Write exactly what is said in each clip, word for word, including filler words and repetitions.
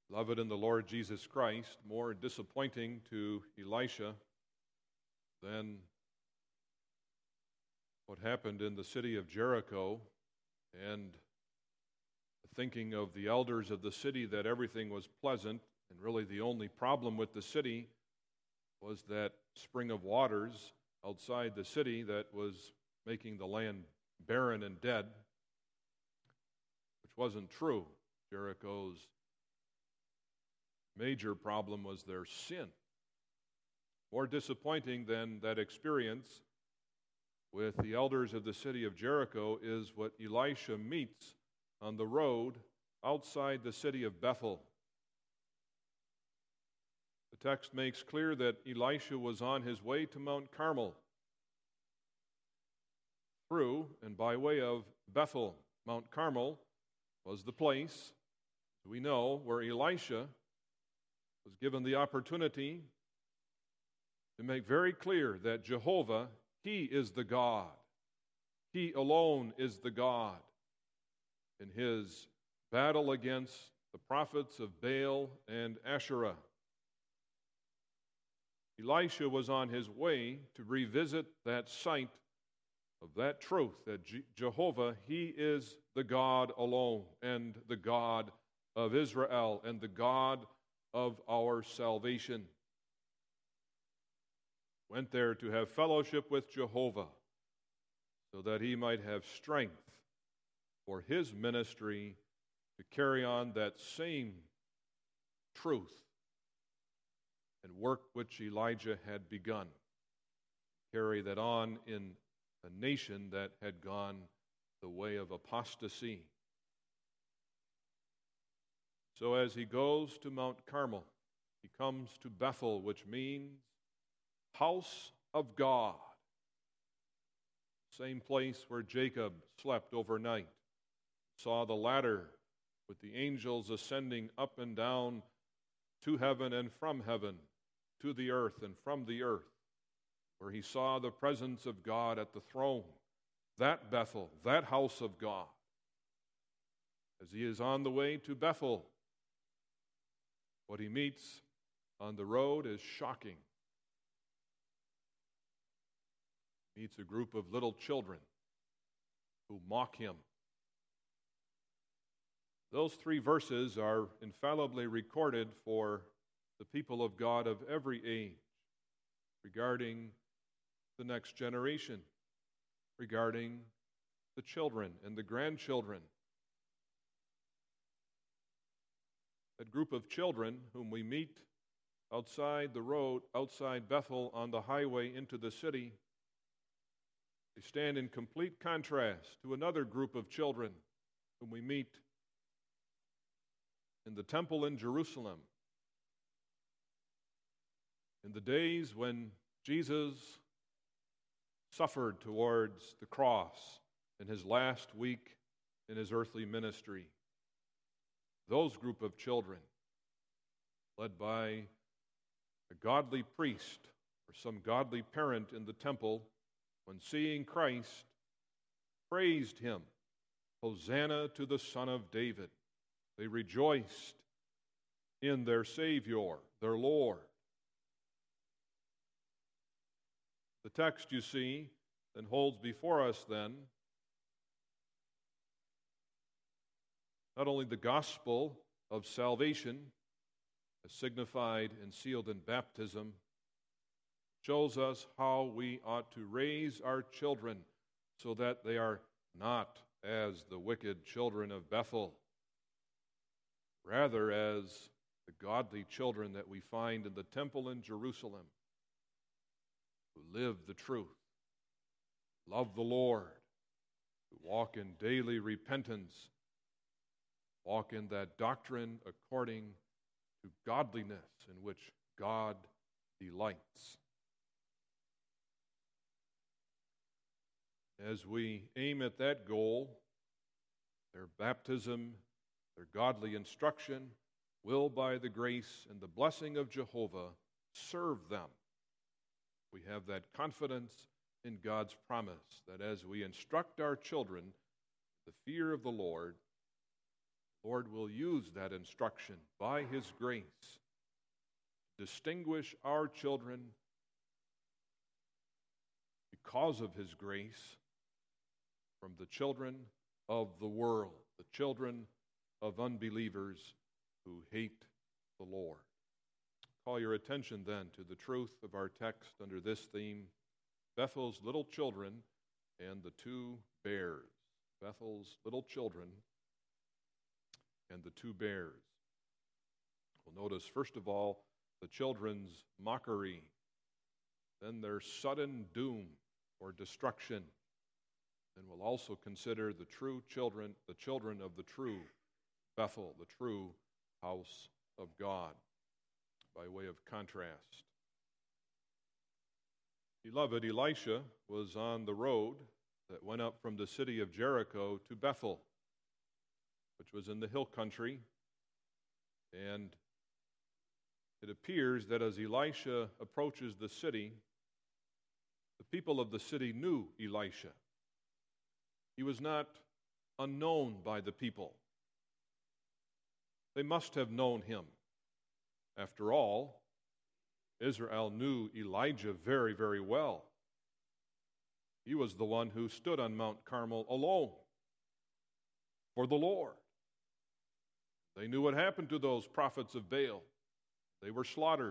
Beloved in the Lord Jesus Christ, more disappointing to Elisha than what happened in the city of Jericho and thinking of the elders of the city that everything was pleasant, and really the only problem with the city was that spring of waters outside the city that was making the land barren and dead, which wasn't true. Jericho's major problem was their sin. More disappointing than that experience with the elders of the city of Jericho is what Elisha meets on the road outside the city of Bethel. The text makes clear that Elisha was on his way to Mount Carmel through and by way of Bethel. Mount Carmel was the place, we know, where Elisha was given the opportunity to make very clear that Jehovah, He is the God. He alone is the God. In his battle against the prophets of Baal and Asherah, Elisha was on his way to revisit that site of that truth, that Je- Jehovah, He is the God alone, and the God of Israel, and the God of our salvation. Went there to have fellowship with Jehovah so that he might have strength for his ministry to carry on that same truth and work which Elijah had begun. Carry that on in a nation that had gone the way of apostasy. So as he goes to Mount Carmel, he comes to Bethel, which means house of God. Same place where Jacob slept overnight. Saw the ladder with the angels ascending up and down to heaven and from heaven, to the earth and from the earth, where he saw the presence of God at the throne. That Bethel, that house of God. As he is on the way to Bethel, what he meets on the road is shocking. He meets a group of little children who mock him. Those three verses are infallibly recorded for the people of God of every age regarding the next generation, regarding the children and the grandchildren. That group of children whom we meet outside the road, outside Bethel on the highway into the city, they stand in complete contrast to another group of children whom we meet in the temple in Jerusalem. In the days when Jesus suffered towards the cross in his last week in his earthly ministry, those group of children, led by a godly priest or some godly parent in the temple, when seeing Christ, praised him, Hosanna to the Son of David. They rejoiced in their Savior, their Lord. The text, you see, then holds before us then not only the gospel of salvation, as signified and sealed in baptism, shows us how we ought to raise our children so that they are not as the wicked children of Bethel, rather as the godly children that we find in the temple in Jerusalem, who live the truth, love the Lord, who walk in daily repentance, walk in that doctrine according to godliness in which God delights. As we aim at that goal, their baptism, their godly instruction will, by the grace and the blessing of Jehovah, serve them. We have that confidence in God's promise that as we instruct our children the fear of the Lord, Lord will use that instruction by His grace to distinguish our children because of His grace from the children of the world, the children of unbelievers who hate the Lord. Call your attention then to the truth of our text under this theme, Bethel's little children and the two bears. Bethel's little children and the two bears. We'll notice, first of all, the children's mockery, then their sudden doom or destruction. Then we'll also consider the true children, the children of the true Bethel, the true house of God, by way of contrast. Beloved, Elisha was on the road that went up from the city of Jericho to Bethel, which was in the hill country, and it appears that as Elisha approaches the city, the people of the city knew Elisha. He was not unknown by the people. They must have known him. After all, Israel knew Elijah very, very well. He was the one who stood on Mount Carmel alone for the Lord. They knew what happened to those prophets of Baal. They were slaughtered.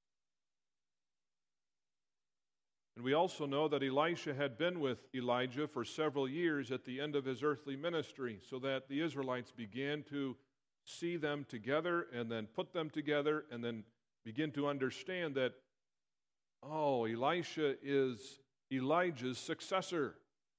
And we also know that Elisha had been with Elijah for several years at the end of his earthly ministry, so that the Israelites began to see them together and then put them together and then begin to understand that, oh, Elisha is Elijah's successor.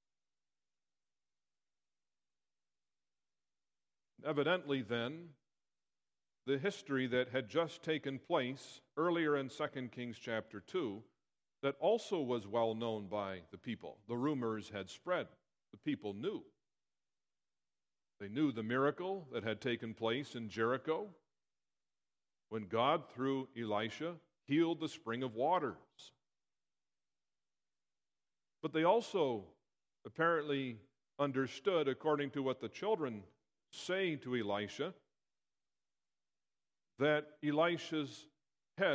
Evidently, then, the history that had just taken place earlier in Second Kings chapter two, that also was well known by the people. The rumors had spread. The people knew. They knew the miracle that had taken place in Jericho when God, through Elisha, healed the spring of waters. But they also apparently understood, according to what the children say to Elisha, that Elisha's head,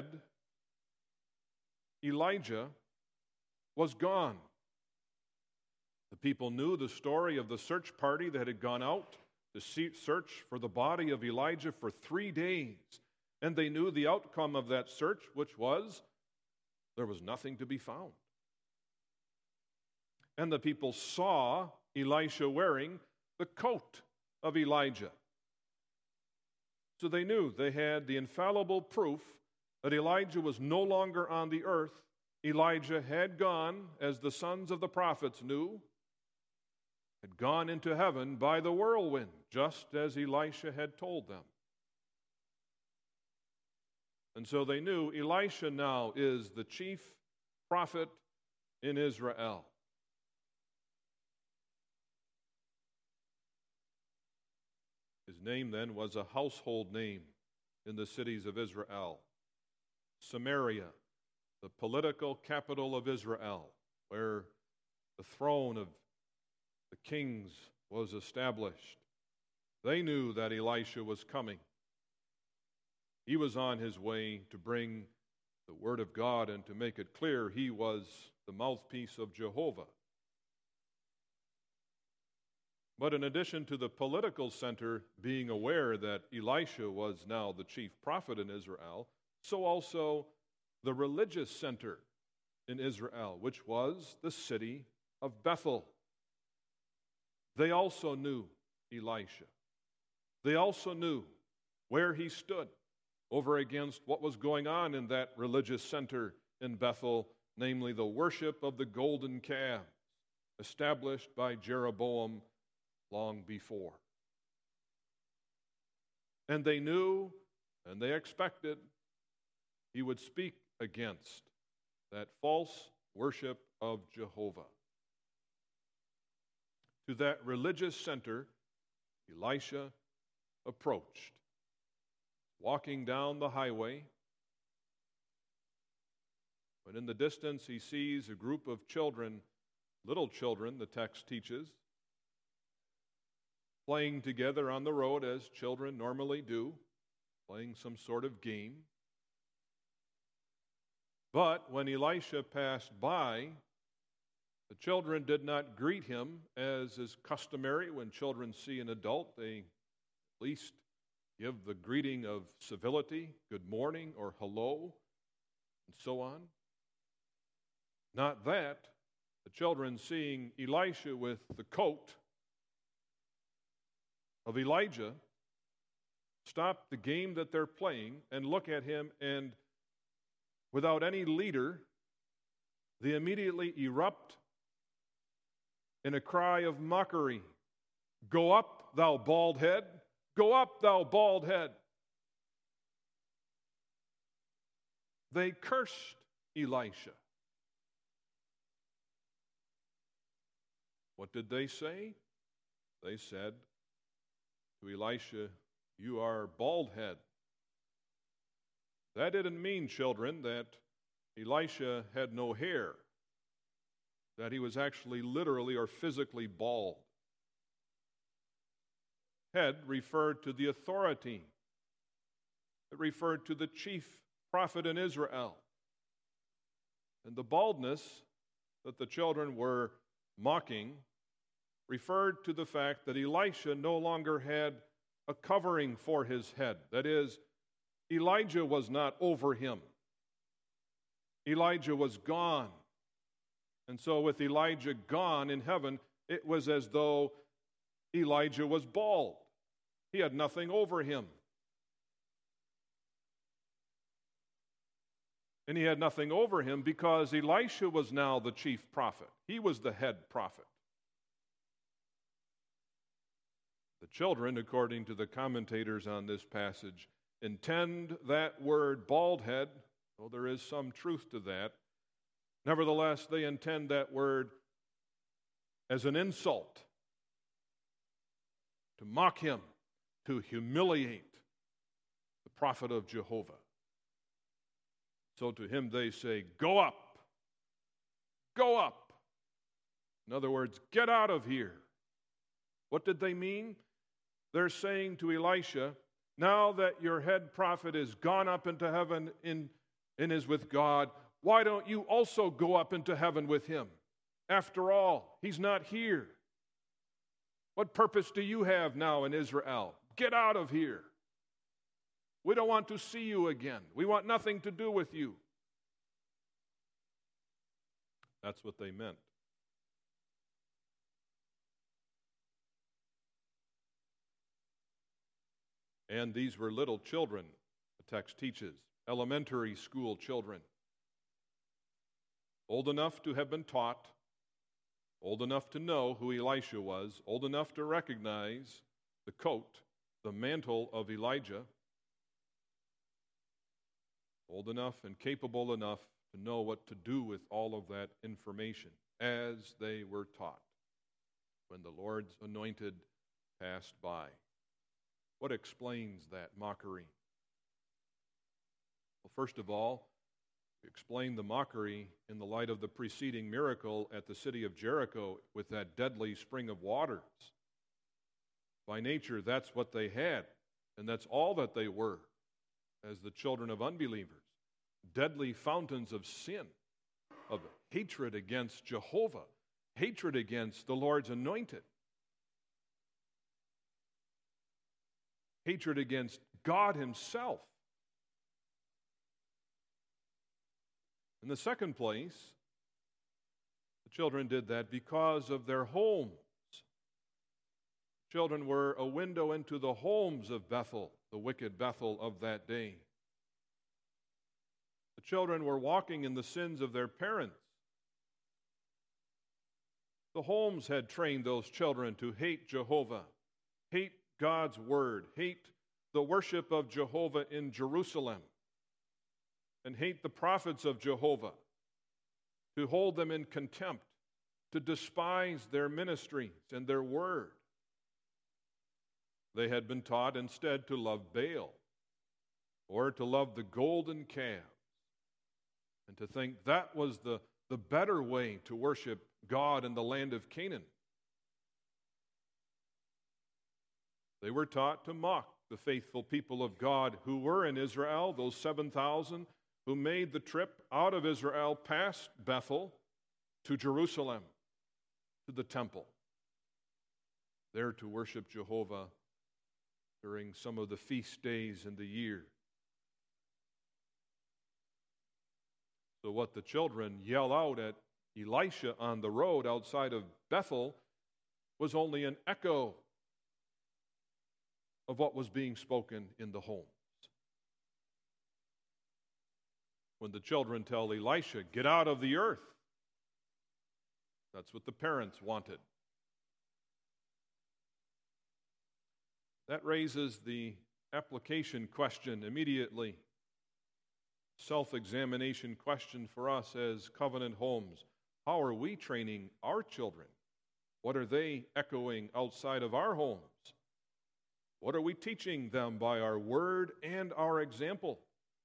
Elijah, was gone. The people knew the story of the search party that had gone out to see, search for the body of Elijah for three days. And they knew the outcome of that search, which was there was nothing to be found. And the people saw Elisha wearing the coat of Elijah. So they knew they had the infallible proof that Elijah was no longer on the earth. Elijah had gone, as the sons of the prophets knew, had gone into heaven by the whirlwind, just as Elisha had told them. And so they knew Elisha now is the chief prophet in Israel. His name then was a household name in the cities of Israel. Samaria, the political capital of Israel, where the throne of the kings was established. They knew that Elisha was coming. He was on his way to bring the word of God and to make it clear he was the mouthpiece of Jehovah. But in addition to the political center being aware that Elisha was now the chief prophet in Israel, so also the religious center in Israel, which was the city of Bethel. They also knew Elisha. They also knew where he stood over against what was going on in that religious center in Bethel, namely the worship of the golden calf established by Jeroboam long before. And they knew and they expected he would speak against that false worship of Jehovah. To that religious center, Elisha approached, walking down the highway, when in the distance he sees a group of children, little children, the text teaches, playing together on the road as children normally do, playing some sort of game. But when Elisha passed by, the children did not greet him as is customary. When children see an adult, they at least give the greeting of civility, good morning or hello, and so on. Not that. The children, seeing Elisha with the coat of Elijah, stop the game that they're playing and look at him, and without any leader, they immediately erupt in a cry of mockery. Go up, thou bald head! Go up, thou bald head! They cursed Elisha. What did they say? They said to Elisha, you are bald head. That didn't mean, children, that Elisha had no hair, that he was actually literally or physically bald. Head referred to the authority. It referred to the chief prophet in Israel. And the baldness that the children were mocking referred to the fact that Elisha no longer had a covering for his head. That is, Elijah was not over him. Elijah was gone. And so with Elijah gone in heaven, it was as though Elijah was bald. He had nothing over him. And he had nothing over him because Elisha was now the chief prophet. He was the head prophet. The children, according to the commentators on this passage, intend that word bald head, though there is some truth to that. Nevertheless, they intend that word as an insult, to mock him, to humiliate the prophet of Jehovah. So to him they say, go up, go up. In other words, get out of here. What did they mean? They're saying to Elisha, now that your head prophet is gone up into heaven in, and is with God, why don't you also go up into heaven with him? After all, he's not here. What purpose do you have now in Israel? Get out of here. We don't want to see you again. We want nothing to do with you. That's what they meant. And these were little children, the text teaches, elementary school children, old enough to have been taught, old enough to know who Elisha was, old enough to recognize the coat, the mantle of Elijah, old enough and capable enough to know what to do with all of that information as they were taught when the Lord's anointed passed by. What explains that mockery? Well, first of all, we explain the mockery in the light of the preceding miracle at the city of Jericho with that deadly spring of waters. By nature, that's what they had, and that's all that they were as the children of unbelievers. Deadly fountains of sin, of hatred against Jehovah, hatred against the Lord's anointed, hatred against God himself. In the second place, the children did that because of their homes. Children were a window into the homes of Bethel, the wicked Bethel of that day. The children were walking in the sins of their parents. The homes had trained those children to hate Jehovah, hate God's word, hate the worship of Jehovah in Jerusalem, and hate the prophets of Jehovah, to hold them in contempt, to despise their ministries and their word. They had been taught instead to love Baal, or to love the golden calves, and to think that was the, the better way to worship God in the land of Canaan. They were taught to mock the faithful people of God who were in Israel, those seven thousand who made the trip out of Israel past Bethel to Jerusalem, to the temple, there to worship Jehovah during some of the feast days in the year. So what the children yell out at Elisha on the road outside of Bethel was only an echo of what was being spoken in the homes. When the children tell Elisha, "Get out of the earth," that's what the parents wanted. That raises the application question immediately. Self-examination question for us as Covenant homes. How are we training our children? What are they echoing outside of our homes? What are we teaching them by our word and our example?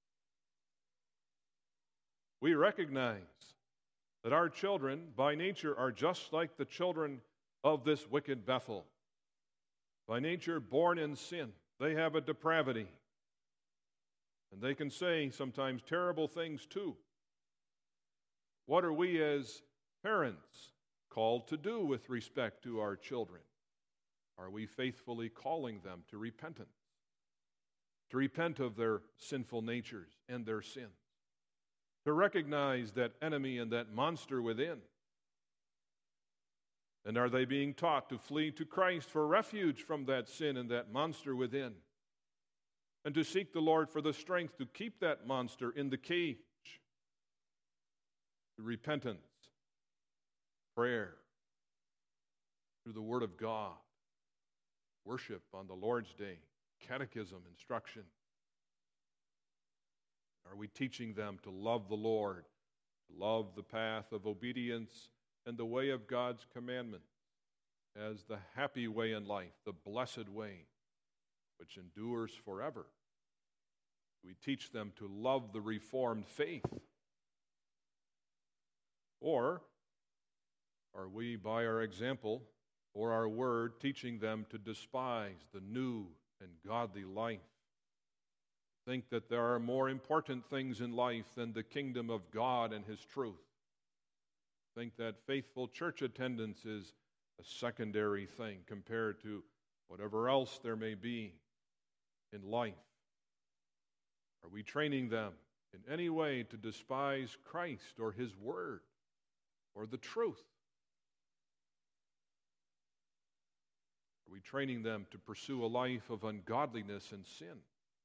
We recognize that our children, by nature, are just like the children of this wicked Bethel. By nature, born in sin. They have a depravity. And they can say sometimes terrible things too. What are we as parents called to do with respect to our children? Are we faithfully calling them to repentance? To repent of their sinful natures and their sins? To recognize that enemy and that monster within? And are they being taught to flee to Christ for refuge from that sin and that monster within? And to seek the Lord for the strength to keep that monster in the cage? Through repentance, prayer, through the Word of God, worship on the Lord's Day, catechism, instruction. Are we teaching them to love the Lord, to love the path of obedience and the way of God's commandment as the happy way in life, the blessed way, which endures forever? We teach them to love the Reformed faith. Or are we, by our example or our word, teaching them to despise the new and godly life? Think that there are more important things in life than the kingdom of God and His truth. Think that faithful church attendance is a secondary thing compared to whatever else there may be in life. Are we training them in any way to despise Christ or His word or the truth? Are we training them to pursue a life of ungodliness and sin?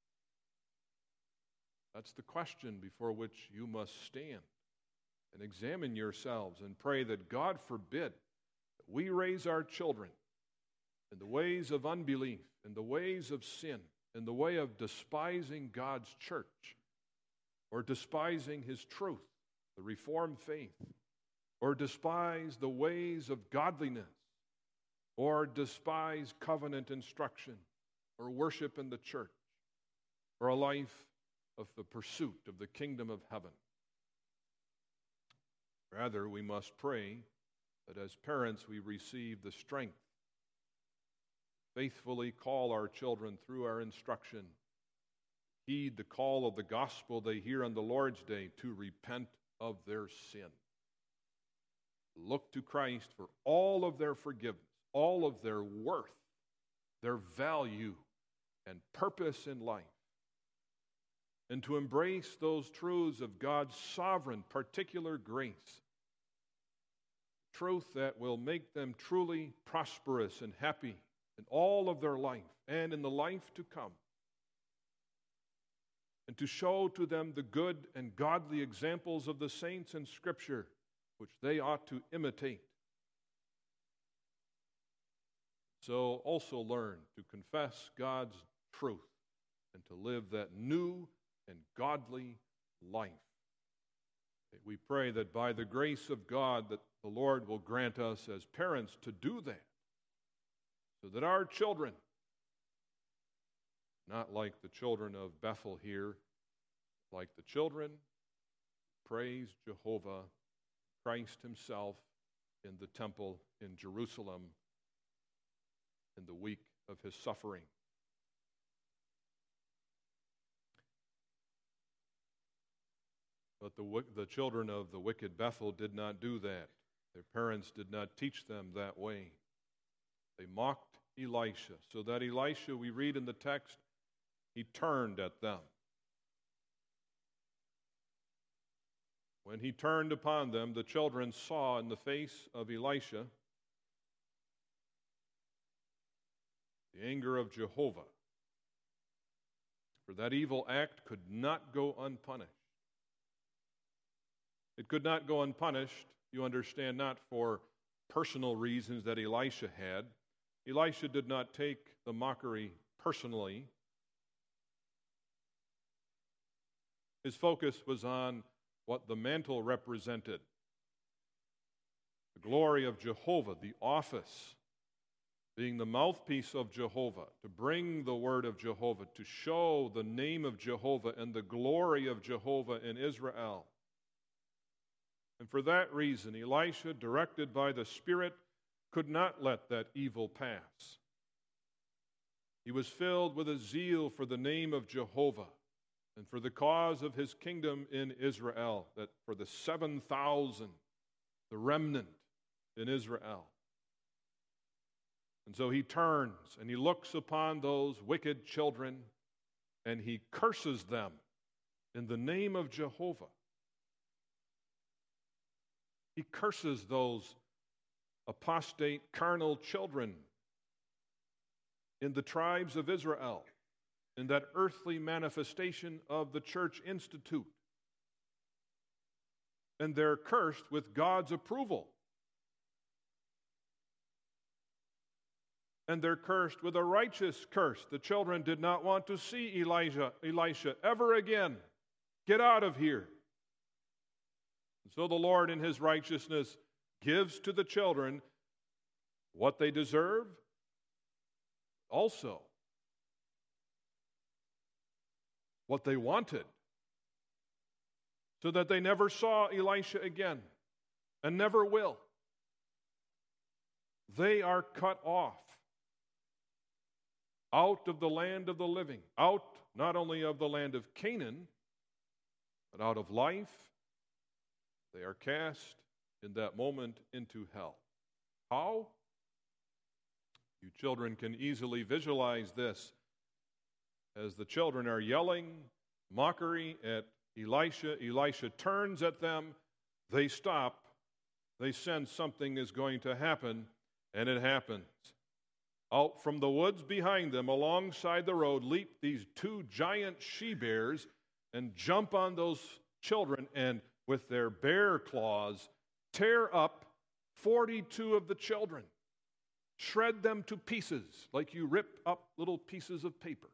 That's the question before which you must stand and examine yourselves and pray that God forbid that we raise our children in the ways of unbelief, in the ways of sin, in the way of despising God's church, or despising His truth, the Reformed faith, or despise the ways of godliness, or despise covenant instruction, or worship in the church, or a life of the pursuit of the kingdom of heaven. Rather, we must pray that as parents we receive the strength faithfully call our children through our instruction, heed the call of the gospel they hear on the Lord's Day to repent of their sin. Look to Christ for all of their forgiveness, all of their worth, their value, and purpose in life, and to embrace those truths of God's sovereign, particular grace, truth that will make them truly prosperous and happy in all of their life and in the life to come, and to show to them the good and godly examples of the saints in Scripture which they ought to imitate. So also learn to confess God's truth and to live that new and godly life. We pray that by the grace of God that the Lord will grant us as parents to do that, so that our children, not like the children of Bethel here, like the children, praise Jehovah, Christ Himself in the temple in Jerusalem in the week of his suffering. But the, the children of the wicked Bethel did not do that. Their parents did not teach them that way. They mocked Elisha, so that Elisha, we read in the text, he turned at them. When he turned upon them, the children saw in the face of Elisha the anger of Jehovah. For that evil act could not go unpunished. It could not go unpunished, you understand, not for personal reasons that Elisha had. Elisha did not take the mockery personally. His focus was on what the mantle represented. The glory of Jehovah, the office, being the mouthpiece of Jehovah, to bring the word of Jehovah, to show the name of Jehovah and the glory of Jehovah in Israel. And for that reason, Elisha, directed by the Spirit, could not let that evil pass. He was filled with a zeal for the name of Jehovah and for the cause of his kingdom in Israel, that for the seven thousand, the remnant in Israel. And so he turns and he looks upon those wicked children and he curses them in the name of Jehovah. He curses those apostate, carnal children in the tribes of Israel, in that earthly manifestation of the church institute. And they're cursed with God's approval. And they're cursed with a righteous curse. The children did not want to see Elijah, Elisha ever again. Get out of here. And so the Lord in his righteousness gives to the children what they deserve, also what they wanted, so that they never saw Elisha again and never will. They are cut off out of the land of the living, out not only of the land of Canaan, but out of life. They are cast in that moment into hell. How? You children can easily visualize this as the children are yelling mockery at Elisha. Elisha turns at them. They stop. They sense something is going to happen, and it happens. Out from the woods behind them, alongside the road, leap these two giant she-bears and jump on those children, and with their bear claws, tear up forty-two of the children. Shred them to pieces like you rip up little pieces of paper.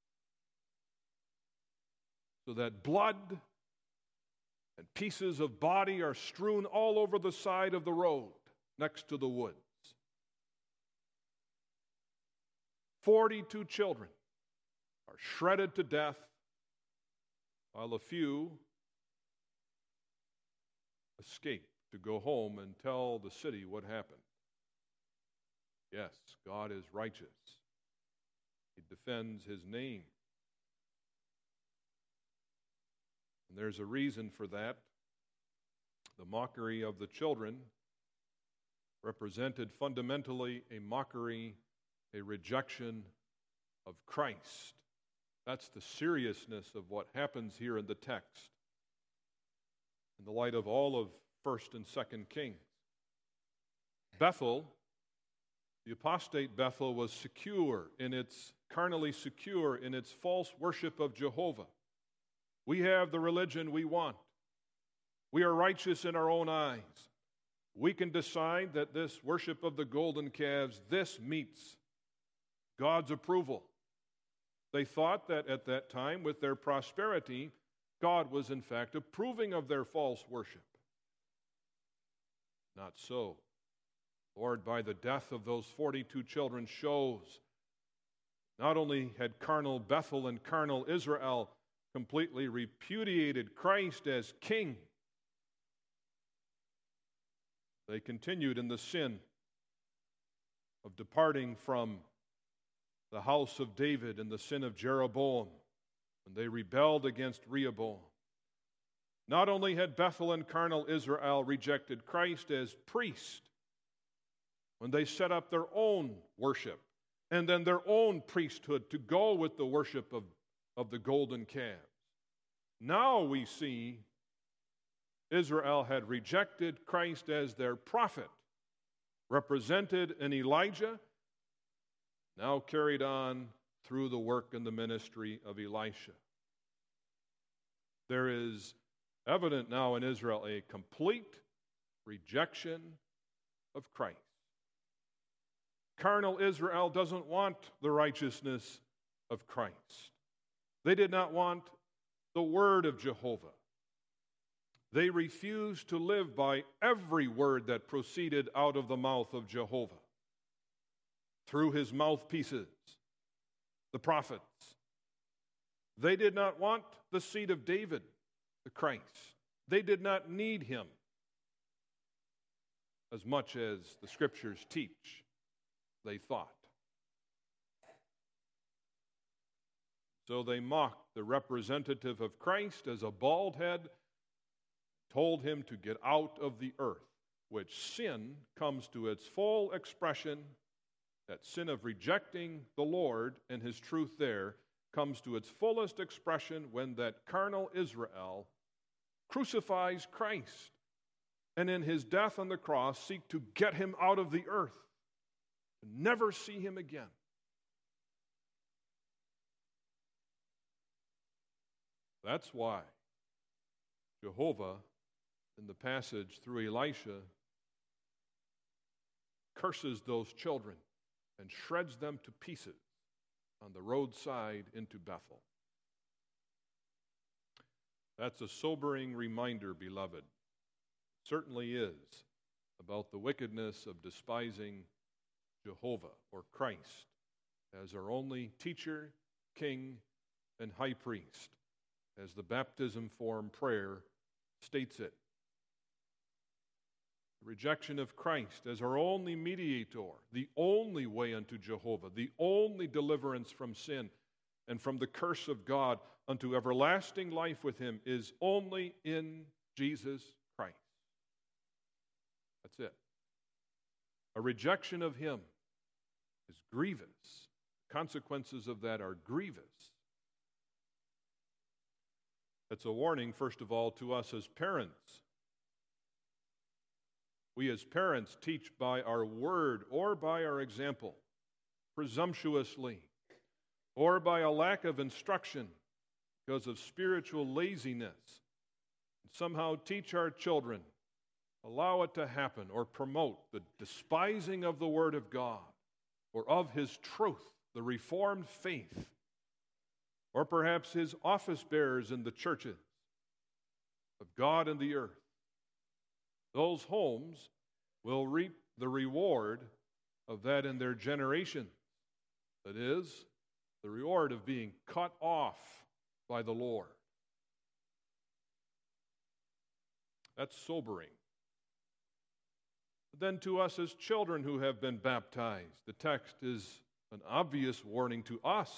So that blood and pieces of body are strewn all over the side of the road next to the woods. forty-two children are shredded to death, while a few escape to go home and tell the city what happened. Yes, God is righteous. He defends his name. And there's a reason for that. The mockery of the children represented fundamentally a mockery, a rejection of Christ. That's the seriousness of what happens here in the text, in the light of all of First and Second Kings. Bethel, the apostate Bethel, was secure in its, carnally secure in its false worship of Jehovah. We have the religion we want. We are righteous in our own eyes. We can decide that this worship of the golden calves, this meets God's approval. They thought that at that time, with their prosperity, God was in fact approving of their false worship. Not so. Lord, by the death of those forty-two children, shows not only had carnal Bethel and carnal Israel completely repudiated Christ as king, they continued in the sin of departing from the house of David and the sin of Jeroboam when they rebelled against Rehoboam. Not only had Bethel and carnal Israel rejected Christ as priest when they set up their own worship and then their own priesthood to go with the worship of, of the golden calves. Now we see Israel had rejected Christ as their prophet, represented in Elijah, now carried on through the work and the ministry of Elisha. There is evident now in Israel a complete rejection of Christ. Carnal Israel doesn't want the righteousness of Christ. They did not want the word of Jehovah. They refused to live by every word that proceeded out of the mouth of Jehovah through his mouthpieces, the prophets. They did not want the seed of David, the Christ. They did not need him as much as the Scriptures teach, they thought. So they mocked the representative of Christ as a bald head, told him to get out of the earth, which sin comes to its full expression. That sin of rejecting the Lord and his truth there comes to its fullest expression when that carnal Israel crucifies Christ and in his death on the cross seek to get him out of the earth, to never see him again. That's why Jehovah, in the passage through Elisha, curses those children and shreds them to pieces on the roadside into Bethel. That's a sobering reminder, beloved. Certainly is about the wickedness of despising Jehovah or Christ as our only teacher, king, and high priest, as the baptism form prayer states it. The rejection of Christ as our only mediator, the only way unto Jehovah, the only deliverance from sin and from the curse of God unto everlasting life with him is only in Jesus Christ. That's it. A rejection of him is grievous. Consequences of that are grievous. That's a warning, first of all, to us as parents. We as parents teach by our word or by our example, presumptuously, or by a lack of instruction because of spiritual laziness. Somehow teach our children, allow it to happen, or promote the despising of the Word of God or of His truth, the Reformed faith, or perhaps His office bearers in the churches of God and the earth. Those homes will reap the reward of that in their generation. That is, the reward of being cut off by the Lord. That's sobering. But then to us as children who have been baptized, the text is an obvious warning to us.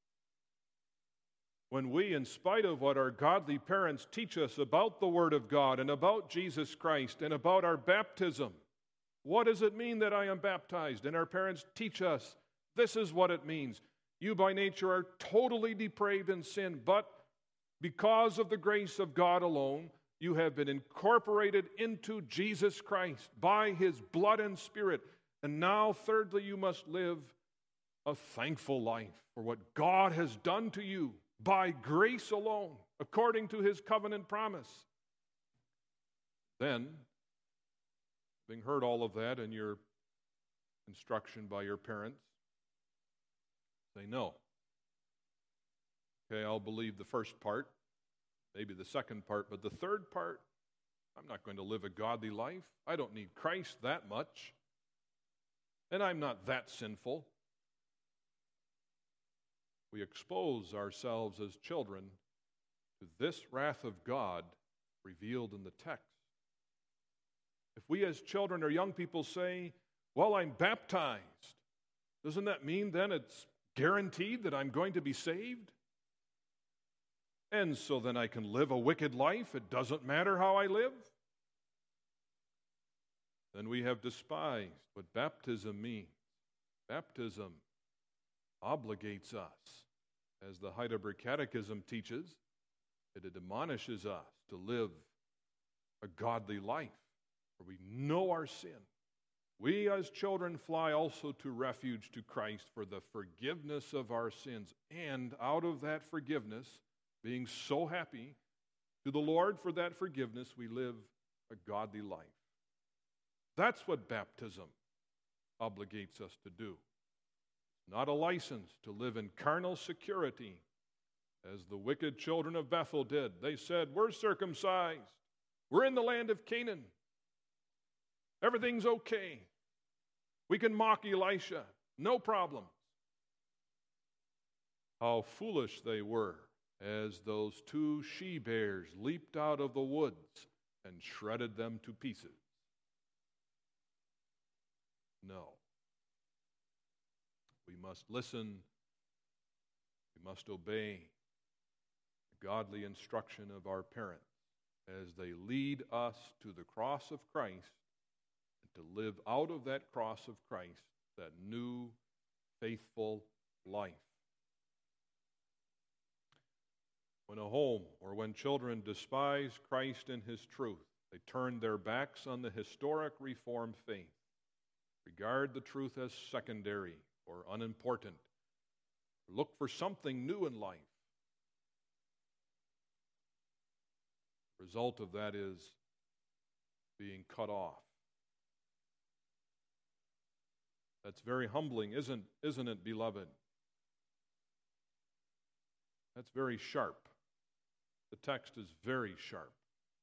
When we, in spite of what our godly parents teach us about the Word of God and about Jesus Christ and about our baptism, what does it mean that I am baptized? And our parents teach us, this is what it means. You by nature are totally depraved in sin, but because of the grace of God alone, you have been incorporated into Jesus Christ by His blood and Spirit. And now, thirdly, you must live a thankful life for what God has done to you by grace alone, according to His covenant promise. Then, having heard all of that in your instruction by your parents, say no. Okay, I'll believe the first part, maybe the second part, but the third part, I'm not going to live a godly life. I don't need Christ that much, and I'm not that sinful. We expose ourselves as children to this wrath of God revealed in the text. If we as children or young people say, well, I'm baptized, doesn't that mean then it's guaranteed that I'm going to be saved? And so then I can live a wicked life. It doesn't matter how I live. Then we have despised what baptism means. Baptism obligates us. As the Heidelberg Catechism teaches, it admonishes us to live a godly life, where we know our sin. We as children fly also to refuge to Christ for the forgiveness of our sins, and out of that forgiveness, being so happy to the Lord for that forgiveness, we live a godly life. That's what baptism obligates us to do. Not a license to live in carnal security, as the wicked children of Bethel did. They said, we're circumcised. We're in the land of Canaan. Everything's okay. We can mock Elisha. No problem. How foolish they were as those two she-bears leaped out of the woods and shredded them to pieces. No. We must listen. We must obey the godly instruction of our parents as they lead us to the cross of Christ, and to live out of that cross of Christ that new, faithful life. When a home or when children despise Christ and His truth, they turn their backs on the historic Reformed faith, regard the truth as secondary or unimportant, look for something new in life. The result of that is being cut off. That's very humbling, isn't, isn't it, beloved? That's very sharp. The text is very sharp.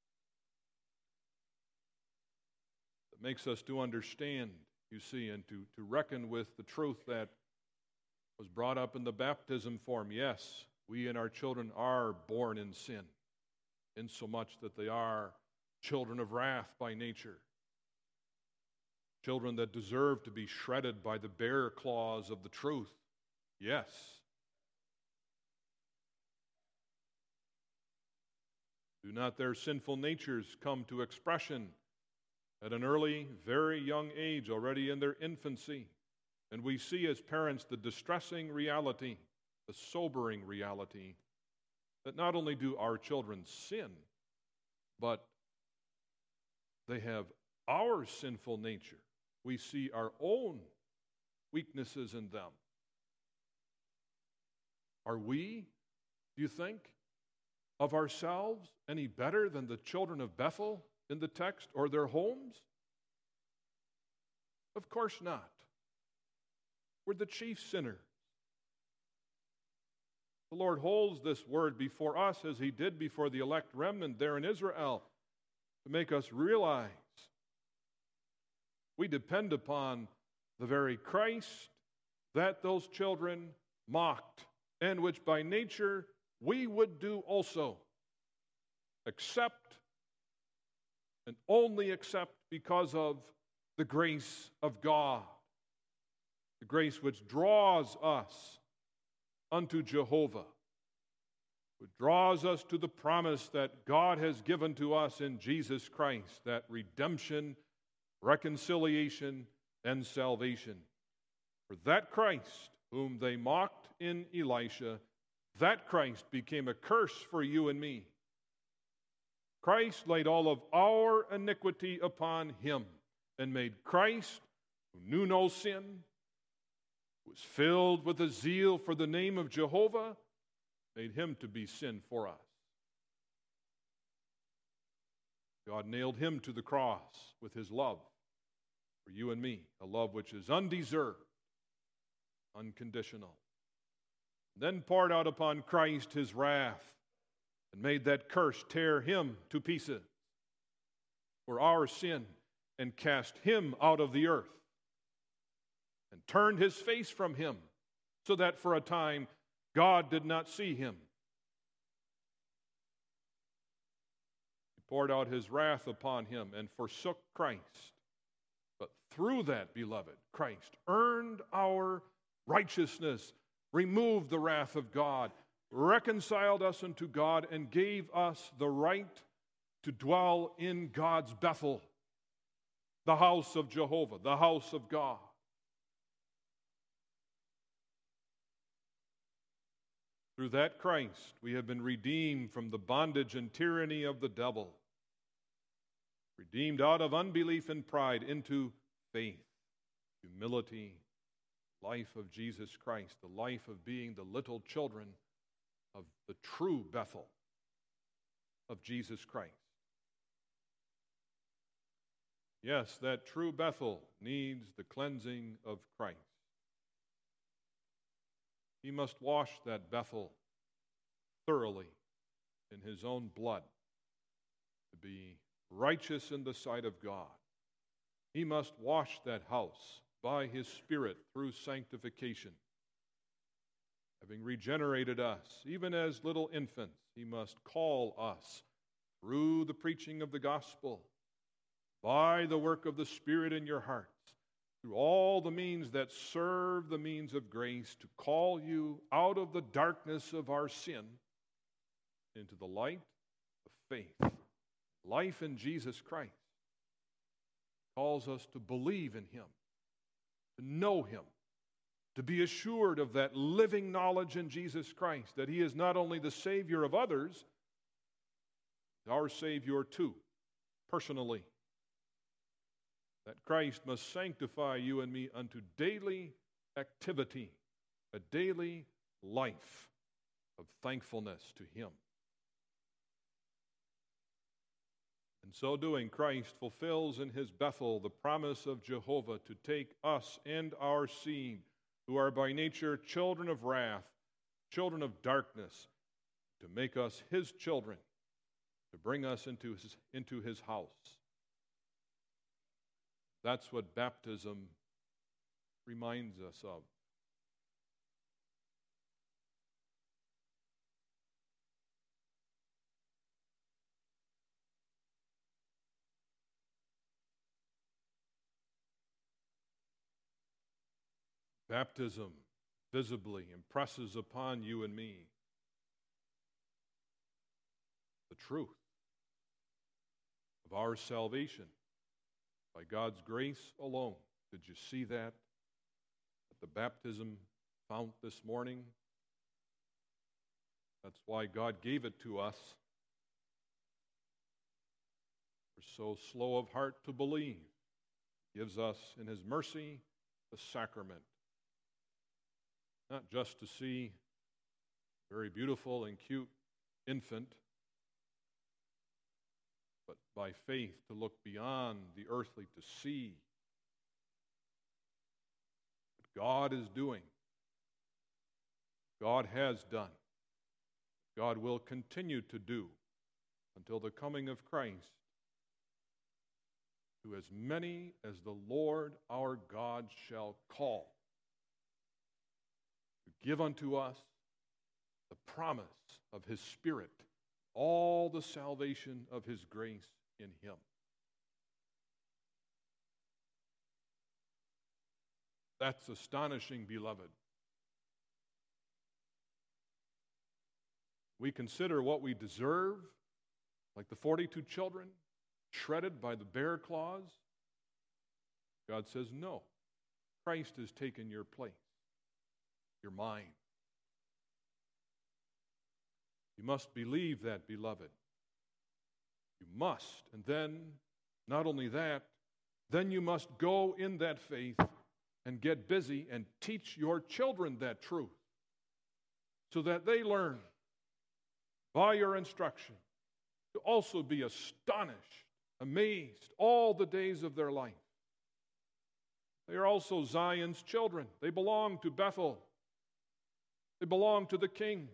It makes us to understand, you see, and to, to reckon with the truth that was brought up in the baptism form. Yes, we and our children are born in sin, insomuch that they are children of wrath by nature, children that deserve to be shredded by the bear claws of the truth. Yes. Do not their sinful natures come to expression at an early, very young age, already in their infancy? And we see as parents the distressing reality, the sobering reality, that not only do our children sin, but they have our sinful nature. We see our own weaknesses in them. Are we, do you think, of ourselves any better than the children of Bethel in the text, or their homes? Of course not. We're the chief sinners. The Lord holds this word before us as He did before the elect remnant there in Israel, to make us realize we depend upon the very Christ that those children mocked, and which by nature we would do also, except and only except because of the grace of God, the grace which draws us unto Jehovah, which draws us to the promise that God has given to us in Jesus Christ, that redemption, reconciliation, and salvation. For that Christ, whom they mocked in Elisha, that Christ became a curse for you and me. Christ laid all of our iniquity upon Him, and made Christ, who knew no sin, was filled with a zeal for the name of Jehovah, made Him to be sin for us. God nailed Him to the cross with His love for you and me, a love which is undeserved, unconditional. Then poured out upon Christ His wrath, and made that curse tear Him to pieces for our sin, and cast Him out of the earth, and turned His face from Him, so that for a time God did not see Him. He poured out His wrath upon Him and forsook Christ. But through that, beloved, Christ earned our righteousness removed the wrath of God, reconciled us unto God, and gave us the right to dwell in God's Bethel, the house of Jehovah, the house of God. Through that Christ, we have been redeemed from the bondage and tyranny of the devil, redeemed out of unbelief and pride into faith, humility, life of Jesus Christ, the life of being the little children of the true Bethel of Jesus Christ. Yes, that true Bethel needs the cleansing of Christ. He must wash that Bethel thoroughly in his own blood to be righteous in the sight of God. He must wash that house by his Spirit through sanctification. Having regenerated us, even as little infants, he must call us through the preaching of the gospel, by the work of the Spirit in your hearts, through all the means that serve the means of grace, to call you out of the darkness of our sin into the light of faith. Life in Jesus Christ calls us to believe in him, to know him, to be assured of that living knowledge in Jesus Christ, that he is not only the Savior of others, our Savior too, personally. That Christ must sanctify you and me unto daily activity, a daily life of thankfulness to him. In so doing, Christ fulfills in his Bethel the promise of Jehovah to take us and our seed, who are by nature children of wrath, children of darkness, to make us his children, to bring us into his, into his house. That's what baptism reminds us of. Baptism visibly impresses upon you and me the truth of our salvation by God's grace alone. Did you see that at the baptism fount this morning? That's why God gave it to us. We're so slow of heart to believe. He gives us in his mercy the sacrament. Not just to see a very beautiful and cute infant, but by faith to look beyond the earthly, to see what God is doing, God has done, God will continue to do until the coming of Christ, to as many as the Lord our God shall call, to give unto us the promise of his Spirit, all the salvation of his grace in him. That's astonishing, beloved. We consider what we deserve, like the forty-two children, shredded by the bear claws. God says, no, Christ has taken your place. You're mine. You must believe that, beloved. You must. And then, not only that, then you must go in that faith and get busy and teach your children that truth so that they learn by your instruction to also be astonished, amazed all the days of their life. They are also Zion's children. They belong to Bethel. They belong to the King.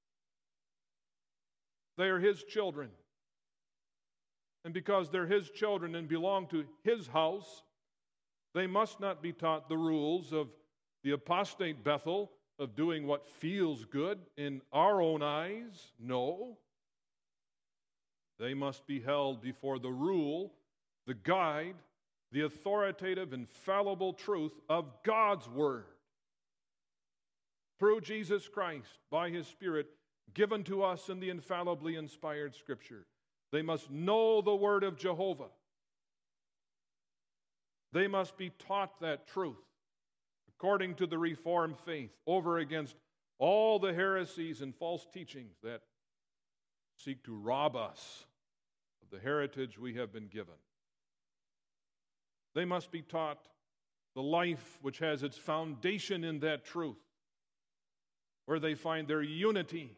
They are his children. And because they're his children and belong to his house, they must not be taught the rules of the apostate Bethel, of doing what feels good in our own eyes. No. They must be held before the rule, the guide, the authoritative, infallible truth of God's Word. through Jesus Christ, by His Spirit, given to us in the infallibly inspired Scripture. They must know the word of Jehovah. They must be taught that truth according to the Reformed faith, over against all the heresies and false teachings that seek to rob us of the heritage we have been given. They must be taught the life which has its foundation in that truth, where they find their unity,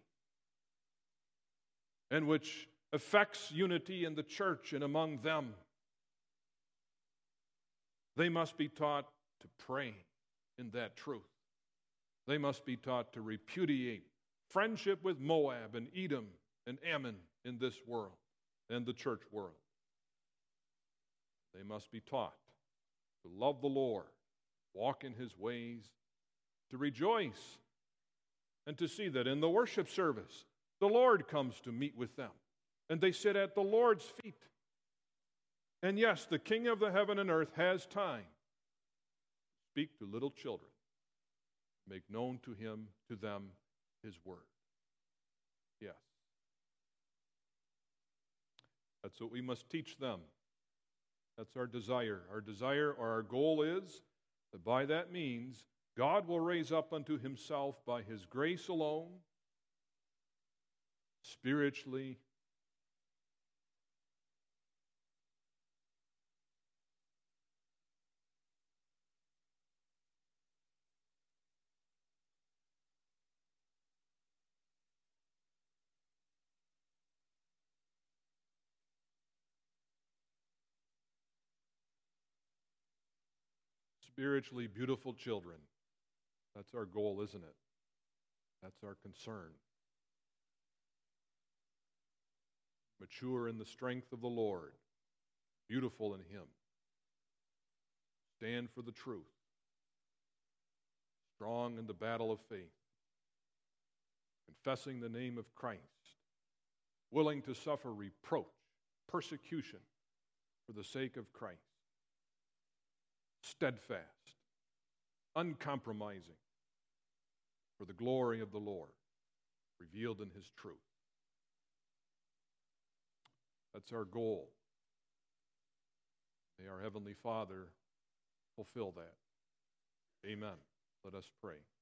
and which affects unity in the church and among them. They must be taught to pray in that truth. They must be taught to repudiate friendship with Moab and Edom and Ammon in this world and the church world. They must be taught to love the Lord, walk in His ways, to rejoice, and to see that in the worship service, the Lord comes to meet with them, and they sit at the Lord's feet. And yes, the King of the heaven and earth has time to speak to little children, make known to him, to them, His word. Yes. That's what we must teach them. That's our desire. Our desire or our goal is that by that means, God will raise up unto Himself by His grace alone, spiritually, spiritually beautiful children. That's our goal, isn't it? That's our concern. Mature in the strength of the Lord, beautiful in Him. Stand for the truth. Strong in the battle of faith. Confessing the name of Christ. Willing to suffer reproach, persecution for the sake of Christ. Steadfast, uncompromising for the glory of the Lord revealed in His truth. That's our goal. May our Heavenly Father fulfill that. Amen. Let us pray.